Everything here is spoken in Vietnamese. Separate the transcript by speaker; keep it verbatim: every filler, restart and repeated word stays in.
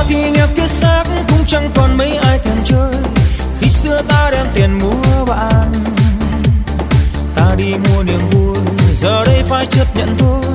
Speaker 1: giờ thì nghèo kiết xác cũng chẳng còn mấy ai thèm chơi. Khi xưa ta đem tiền mua bạn, ta đi mua niềm vui, giờ đây phải chấp nhận thôi.